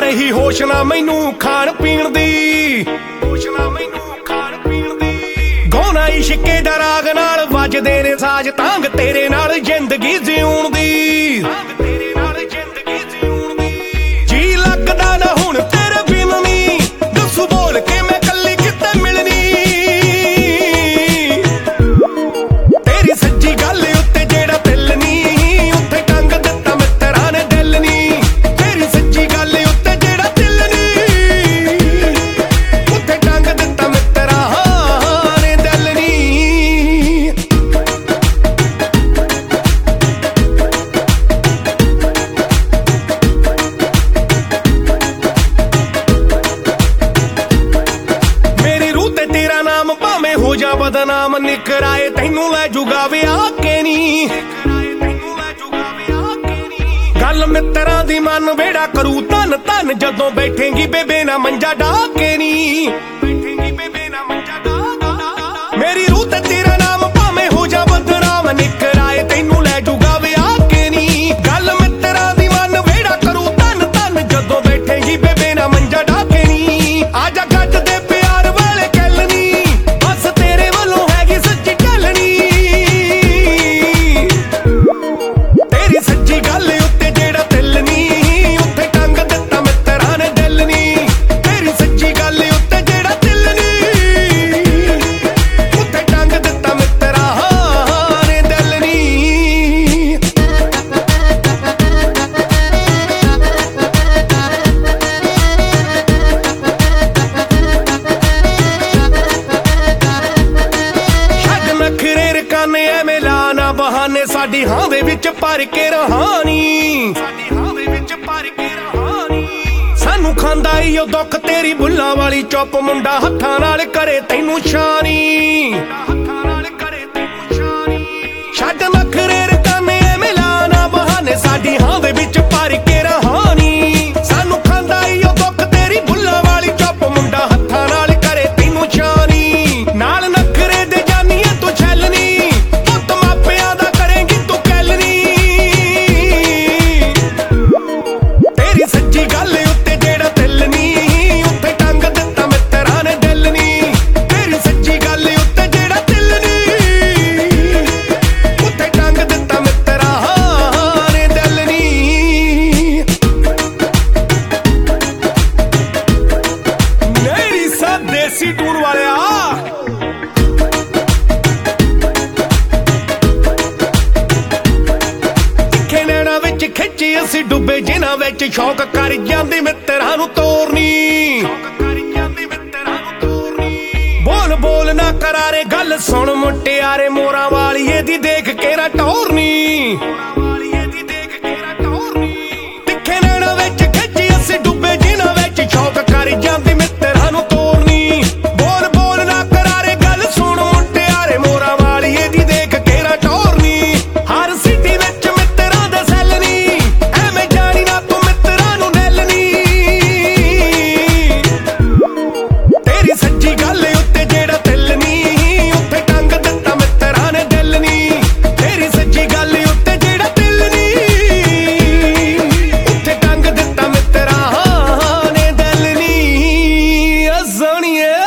ਰਹੀ ਹੋਸ਼ ਨਾ ਮੈਨੂੰ ਖਾਣ ਪੀਣ ਦੀ, ਗਾਉਣਾ ਇਸ਼ਕੇ ਦਾ ਰਾਗ ਨਾਲ ਵੱਜਦੇ ਨੇ ਸਾਜ਼ ਤਾਂਗ ਤੇਰੇ ਨਾਲ ਜ਼ਿੰਦਗੀ ਜਿਉਣ ਦੀ। ਜੀ ਲੱਗਦਾ ਨਾ ਹੁਣ ਤੇਰੇ ਬਿਨ ਨੀ, ਦੱਸੂ ਬੋਲ ਕੇ ਮੈਂ ਕੱਲੀ ਕਿਤੇ ਮਿਲਣੀ। ਤੇਰੀ ਸੱਚੀ ਗੱਲ ਉੱਤੇ ਜਿਹੜਾ ਦਿਲ ਨੀ, ਉੱਥੇ ਟੰਗ ਦਿੱਤਾ ਮਿੱਤਰਾਂ ਨੇ ਦਿਲ ਨੀ। ਤੇਰੀ ਸੱਚੀ ਗੱਲ ਉੱਤੇ ਜਿਹੜਾ ਦਿਲ ਨੀ, ਉੱਥੇ ਟੰਗ ਦਿੱਤਾ ਮਿੱਤਰਾਂ ਨੇ ਦਿਲ ਨੀ। ਮੇਰੀ ਰੂਹ ਤੇ ਤੇਰਾ ਨਾਮ ਭਾਵੇਂ ਹੋ ਜਾ ਬਦਨਾਮ, ਨਿਕਰਾਏ ਤੈਨੂੰ ਲੈ ਜੂਗਾ ਵਿਆਹ ਕੇ ਨੀ। ਗੱਲ ਮਿੱਤਰਾਂ ਦੀ ਮਨ ਵੇੜਾ ਕਰੂ ਧੰਨ ਧੰਨ, ਜਦੋਂ ਬੈਠੇਂਗੀ ਬੇਬੇ ਨਾ ਮੰਜਾ ਢਾਹ ਕੇ ਨੀ। ਮੇਰੀ ਰੂਹ ਤੇ ਤੇਰਾ ਨਾਮ ਭਾਵੇਂ ਹੋ ਜਾ ਬਦਨਾਮ, ਨਿਕਰਾਏ ਤੈਨੂੰ ਲੈ ਜੂਗਾ ਵਿਆਹ ਕੇ ਨੀ। ਗੱਲ ਮਿੱਤਰਾਂ ਦੀ ਮਨ ਵੇੜਾ ਕਰੂ ਧੰਨ ਧੰਨ, ਜਦੋਂ ਬੈਠੇਂਗੀ ਬੇਬੇ ਨਾ ਮੰਜਾ ਢਾਹ ਕੇ ਨੀ। ਆਜਾ ਗੱਜ ਦੇ ਪਿਆਰ ਵਾਲੇ ਗੱਲ ਨੀ, ਬਸ ਤੇਰੇ ਵੱਲੋਂ ਹੈਗੀ ਸੱਚੀ ਗੱਲ ਨੀ। ਤੇਰੀ ਸੱਚੀ ਗੱਲ ਉੱਤੇ ਜਿਹੜਾ ਦਿਲ ਨੀ, ਉੱਥੇ ਟੰਗ ਦਿੱਤਾ ਮਿੱਤਰਾਂ ਨੇ ਦਿਲ ਨੀ। ਤੇਰੀ ਸੱਚੀ ਗੱਲ ਉੱਤੇ ਜਿਹੜਾ ਦਿਲ ਨੀ, ਉੱਥੇ ਟੰਗ ਦਿੱਤਾ ਮਿੱਤਰਾਂ ਨੇ ਦਿਲ ਨੀ। ਛੱਡ ਨਖਰੇ ਰਕਾਨੇ ਐਵੇਂ ਲਾ ਨਾ ਬਹਾਨੇ, ਸਾਡੀ ਹਾਂ ਦੇ ਵਿੱਚ ਭਰ ਕੇ ਰਹਾਨੀ। ਸਾਨੂੰ ਖਾਂਦਾ ਈ ਉਹ ਦੁੱਖ ਤੇਰੀ ਬੁੱਲਾਂ ਵਾਲੀ ਚੁੱਪ, ਮੁੰਡਾ ਹੱਥਾਂ ਨਾਲ ਕਰੇ ਤੈਨੂੰ ਸ਼ਾਨੀ। ਛੱਡ ਨਖਰੇ ਰਕਾਨੇ ਐਵੇਂ ਲਾ ਨਾ ਬਹਾਨੇ, ਸਾਡੀ ਹਾਂ ਦੇ ਵਿੱਚ ਭਰ ਕੇ ਰਹਾਨੀ। ਸਾਨੂੰ ਖਾਂਦਾ ਈ ਉਹ ਦੁੱਖ ਤੇਰੀ ਬੁੱਲਾਂ ਵਾਲੀ ਚੁੱਪ, ਮੁੰਡਾ ਹੱਥਾਂ ਨਾਲ ਕਰੇ ਤੈਨੂੰ ਸ਼ਾਨੀ। ਨਾਲ ਨਖਰੇ ਦੇ ਜਾਨੀਏ ਤੂੰ ਛੱਲਣੀ, ਪੁੱਤ ਮਾਪਿਆਂ ਦਾ ਕਰੇਂਗੀ ਤੂੰ ਕਹਿਲਣੀ। ਤੇਰੀ ਸੱਚੀ ਗੱਲ ਉੱਤੇ ਜਿਹੜਾ ਦਿਲ ਨੀ, ਉੱਥੇ ਟੰਗ ਦਿੱਤਾ ਮਿੱਤਰਾਂ ਨੇ ਦਿਲ ਨੀ। ਤੇਰੀ ਸੱਚੀ ਗੱਲ ਉੱਤੇ ਜਿਹੜਾ ਦਿਲ ਨੀ, ਉੱਥੇ ਟੰਗ ਦਿੱਤਾ ਮਿੱਤਰਾਂ ਨੇ ਦਿਲ ਨੀ। ਮੇਰੀ ਸਾ ਦੇਸੀ ਟੂਰ ਵਾਲਿਆ, ਤਿੱਖੇ ਨੈਣਾਂ ਵਿੱਚ ਖਿੱਚੀ ਅਸੀਂ ਡੁੱਬੇ ਜਿਨ੍ਹਾਂ ਵਿੱਚ ਸ਼ੌਕ ਕਰ ਜਾਂਦੀ ਮਿੱਤਰਾਂ ਨੂੰ ਤੋਰਨੀ। ਬੋਲ ਬੋਲ ਨਾ ਕਰਾਰੇ ਗੱਲ ਸੁਣ ਮੁਟਿਆਰੇ, ਮੋਰਾਂ ਵਾਲੀਏ ਦੀ ਦੇਖ ਕੇ ਨਾ ਟੋਰਨੀ। ਤਿੱਖੇ ਨੈਣਾਂ ਵਿੱਚ ਖਿੱਚੀ ਅਸੀਂ ਡੁੱਬੇ ਜਿਨ੍ਹਾਂ ਵਿੱਚ ਸ਼ੌਕ ਕਰ ਜਾਂਦੀ ਮਿੱਤਰਾਂ ਨੂੰ ਤੋਰਨੀ। ਬੋਲ ਬੋਲ ਨਾ ਕਰਾਰੇ ਗੱਲ ਸੁਣ ਮੁਟਿਆਰੇ, ਮੋਰਾਂ ਵਾਲੀਏ ਦੀ ਦੇਖ ਕੇ ਨਾ ਟੋਰਨੀ। ਹਰ ਸਿਟੀ ਵਿੱਚ ਮਿੱਤਰਾਂ ਦੇ ਸੈੱਲ ਨੀ, ਐਵੇਂ ਜਾਣੀ ਨਾ ਤੂੰ ਮਿੱਤਰਾਂ ਨੂੰ ਨੈਲ ਨੀ। ਤੇਰੀ ਸੱਚੀ ਗੱਲ ਉੱਤੇ ਜਿਹੜਾ ਦਿਲ ਨੀ, ਉੱਥੇ ਟੰਗ ਦਿੱਤਾ ਮਿੱਤਰਾਂ ਨੇ ਦਿਲ ਨੀ। ਤੇਰੀ ਸੱਚੀ ਗੱਲ ਉੱਤੇ ਜਿਹੜਾ ਦਿਲ ਨੀ, ਉੱਥੇ ਟੰਗ ਦਿੱਤਾ ਮਿੱਤਰਾਂ ਨੇ ਦਿਲ ਨੀ। ਆ ਸੋਹਣੀਏ